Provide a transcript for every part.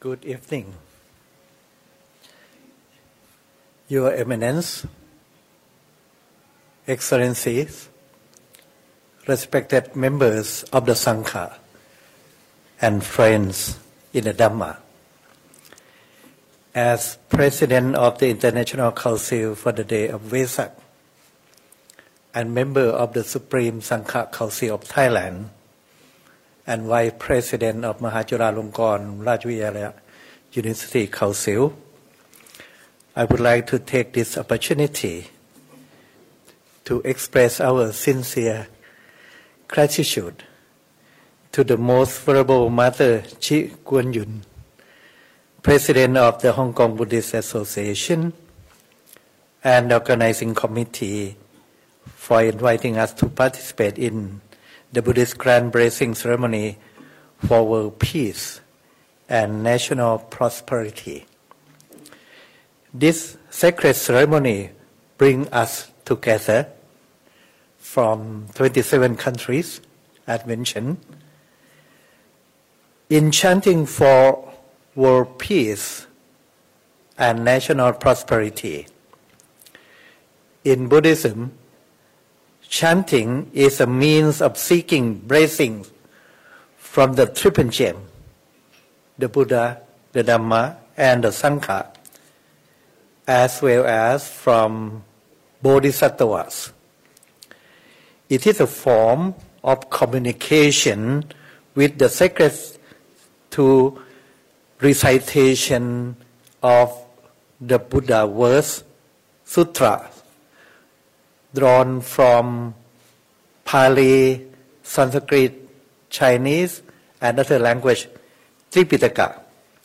Good evening. Your Eminence, Excellencies, respected members of the Sangha, and friends in the Dhamma. As President of the International Council for the Day of Vesak and member of the Supreme Sangha Council of Thailand and Vice President of Mahachulalongkorn Rajavidyalaya University Council, I would like to take this opportunity to express our sincere gratitude to the Most Venerable Mother Chi Kuan Yin, President of the Hong Kong Buddhist Association and Organizing Committee for inviting us to participate in the Buddhist Grand Blessing Ceremony for World Peace and National Prosperity. This sacred ceremony brings us together from 27 countries, as mentioned, in chanting for world peace and national prosperity. In Buddhism, chanting is a means of seeking blessings from the Triple Gem, the Buddha, the Dhamma, and the Sangha, as well as from Bodhisattvas. It is a form of communication with the sacred to recitation of the Buddha verse, sutra, drawn from Pali, Sanskrit, Chinese, and other language, Tripitaka.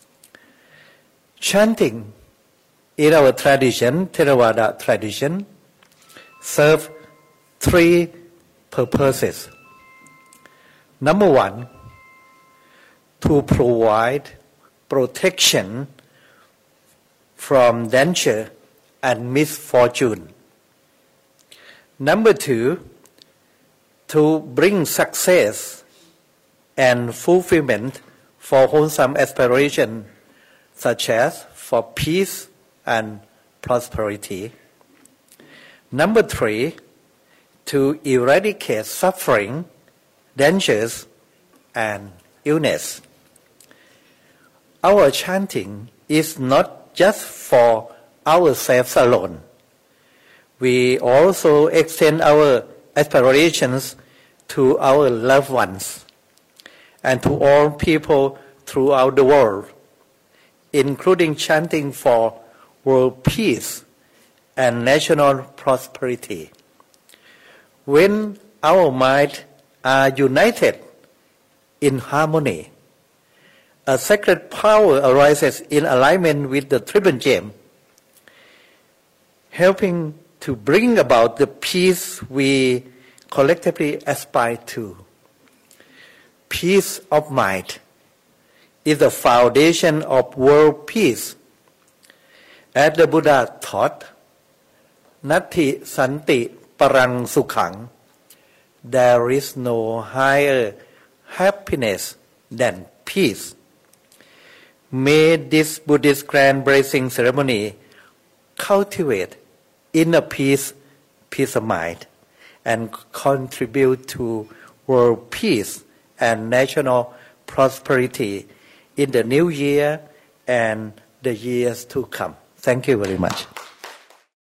Chanting in our tradition, Theravada tradition, serve three purposes. Number one, to provide protection from danger and misfortune. Number two, to bring success and fulfillment for wholesome aspiration, such as for peace and prosperity. Number three, to eradicate suffering, dangers, and illness. Our chanting is not just for ourselves alone. We also extend our aspirations to our loved ones and to all people throughout the world, including chanting for world peace and national prosperity. When our minds are united in harmony, a sacred power arises in alignment with the Triple Gem, helping to bring about the peace we collectively aspire to. Peace of mind is the foundation of world peace. As the Buddha taught, Natti Santi Parang Sukhang, there is no higher happiness than peace. May this Buddhist Grand Blessing Ceremony cultivate inner peace, peace of mind, and contribute to world peace and national prosperity in the new year and the years to come. Thank you very much.